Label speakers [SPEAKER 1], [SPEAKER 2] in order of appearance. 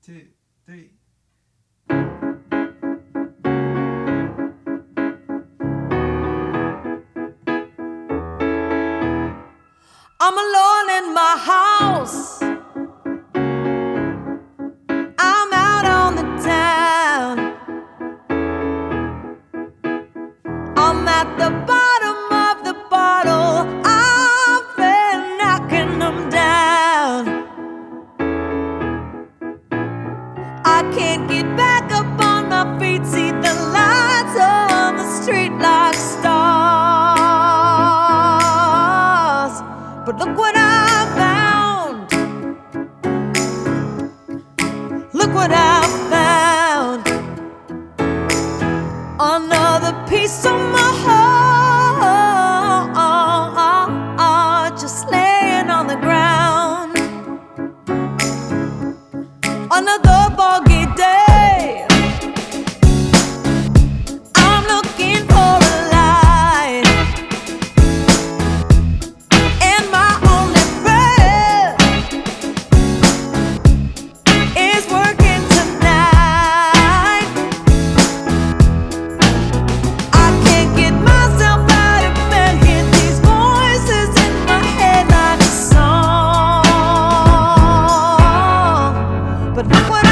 [SPEAKER 1] two, three.
[SPEAKER 2] I'm alone in my house. I'm out on the town. I'm at the bottom of the bottle. I've been knocking them down. I can't get back up on my feet. See the lights on the street like stars. But look what I found. Look what I found. Another piece of my heart just laying on the ground. Another boggy day. I'm looking for a light, and my only friend is working tonight. I can't get myself out of bed, hear these voices in my head like a song. But look what